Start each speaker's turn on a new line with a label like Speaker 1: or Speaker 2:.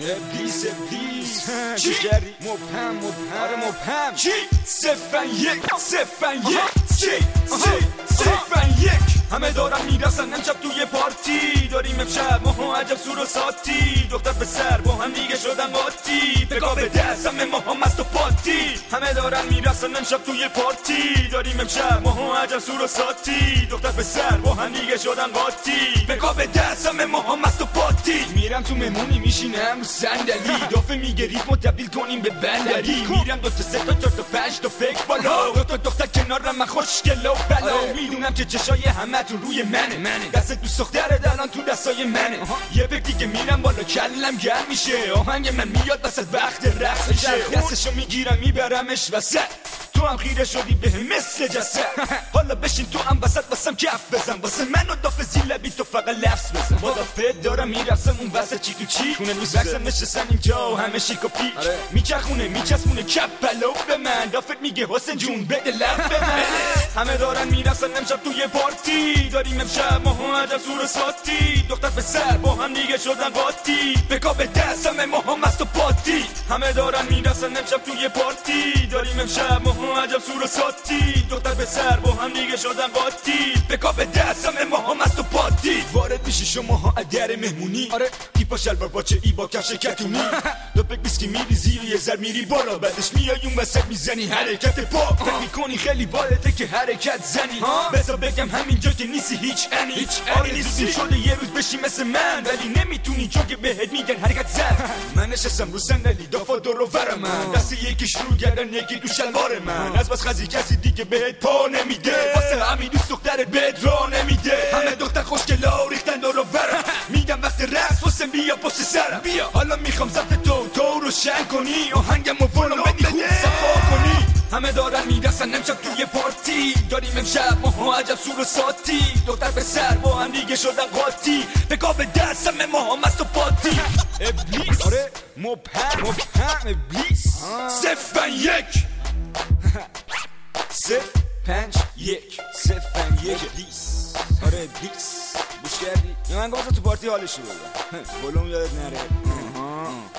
Speaker 1: ابلیس چی کردی؟ مبهم چی؟ 0-1 همه دارن میرسن امشب توی پارتی داریم امشب ماها عجب سور و ساتی دختر پسر با هم دیگه شدن قاطی بگاه به دست همه ماها مست و پاتی همه دارن میرسن امشب توی پارتی داریم امشب ماها عجب سور و ساتی دختر پسر با هم دیگه شدن قاطی بگاه به دست همه ماها مست و پاتی میرم تو مهمونی میشینم رو صندلی دافه میگه ریتمو تبدیل کنیم به بندری میرم 2 تا 3 تا 4 تا 5 تا فکر بالا 2 تا دختر کنارم من خوشگل و بلا میدونم که چشای همه تو روی منه دست دوست دختره الان تو دستای منه یه بک دیگه میرم بالا کلم گرم میشه آهنگ من میاد وسط وقت رقص میشه دستشو میگیرم میبرمش وسط تو هم خیره شدی به مثل جسد حالا بشین تو هم وسط واسم کف بزن واسه من و دافزی لبی تو فقط لفظ بزن با دافت دارم میرفسم اون وسط چی تو چی خونه میسرسم نشستن اینجا و همه شیک و پیک میچرخونه میچسبونه کپ پلو به من دافت میگه حسین جون بده لب به من همه دارن میرفسن امشب توی پارتی داریم امشب ماها عجب سور و ساتی دختر پسر با هم دیگه شدن قاطی بگاه به دست همه ماها مست و پاتی همه دارن میرفسن امشب توی پارتی داریم امشب ماها عجب سور و ساتی دختر پسر با هم دیگه شدن قاطی بگاه به دست همه ماها مست و پاتی وارد میشی شماها در مهمونی کیپا شلوار باچه ای با کفش کتونی دو پک بیسکی میریزی و یه ذر میری بالا بعدش میای اون وسط میزنی حرکت پا فکر میکنی خیلی بالته که حرکت زنی بذار بگم همینجا که نیستی هیچ آره نیستی شده یه روز بشی مثل من ولی نمیتونی چون که بهت میگن حرکت زن من نشستم رو صندلی دافا دور و بر من دست یکیش رو گردن یکی تو شلوار من از بس خزی کسی دیگه بهت پا نمیده واسه همین دوست دخترت بهت راه نمیده همه دختر خوشگلا ریختن دور و برم میگم وقت رقص واسه بیا پشت سرم بیا حالا میخوام ضبط تو روشن کنی آهنگمو ولوم بدی خوب صفا کنی همه دارن میرسن امشب توی پارتی داریم امشب ماها عجب سور و ساتی دختر پسر با هم دیگه شدن قاطی بگاه به دست همه ماها مست و پاتی ابلیس مبهم ابلیس 0-1 ابلیس آره ابلیس گوش کردی؟ من گفتم تو پارتی حالش رو بده ولوم یادت نره